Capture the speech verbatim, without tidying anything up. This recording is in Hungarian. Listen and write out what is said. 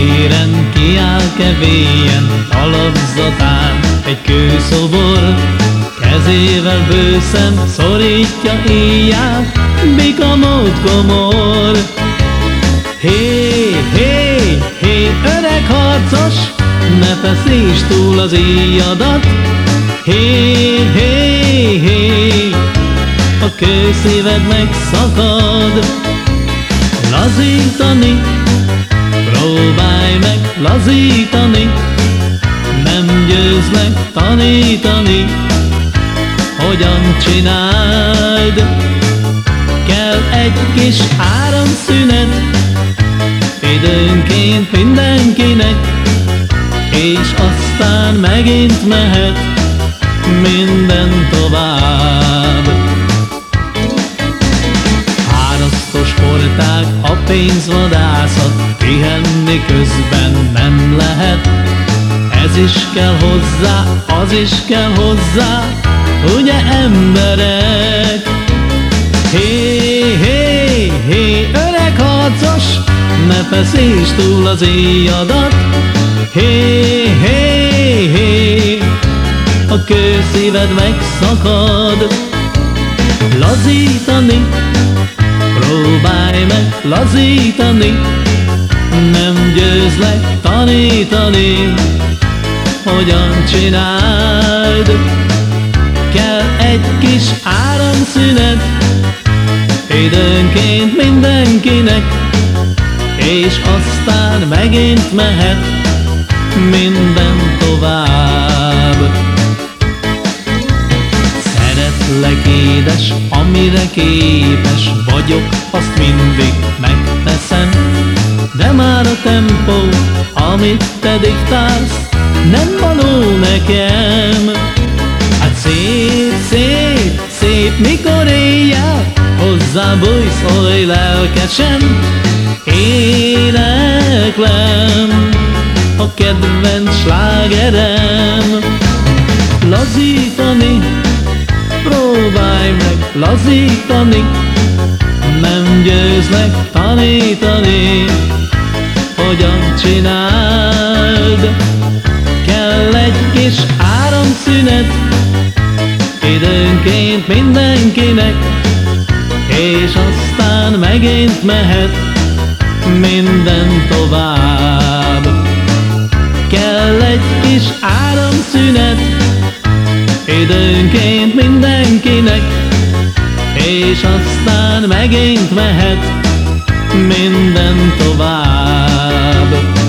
téren kiáll kevélyen, alapzatán egy kőszobor, kezével bőszen szorítja íját, bika mód komor. Hé, hé, hé, öreg harcos, ne feszítsd túl az íjadat. Hé, hé, hé, a kőszíved megszakad. Lazítani, próbálj meg lazítani, nem győzlek tanítani, hogyan csináld. Kell egy kis áramszünet, időnként mindenkinek, és aztán megint mehet minden tovább. Árasztó sportág, a pénzvadászat, pihenni közben nem lehet. Ez is kell hozzá, az is kell hozzá, ugye emberek? Hé, hé, hé, öreg harcos, ne feszítsd túl az íjadat. Hé, hé, hé, a kőszíved megszakad. Lazítani, próbálj meg lazítani, nem győzlek tanítani, hogyan csináld. Kell egy kis áramszünet, időnként mindenkinek, és aztán megint mehet minden tovább. Szeretlek édes, amire képes vagyok, azt mindig megteszem, de már a tempó, amit te diktálsz, nem való nekem. Hát szép, szép, szép, mikor éjjel hozzá bújsz oly lelkesen, éneklem a kedvenc slágerem. Lazítani, próbálj meg lazítani, nem győzlek tanítani, hogyan csináld. Kell egy kis áramszünet, időnként mindenkinek, és aztán megint mehet minden tovább. Kell egy kis áramszünet, időnként mindenkinek, és aztán megint mehet minden tovább.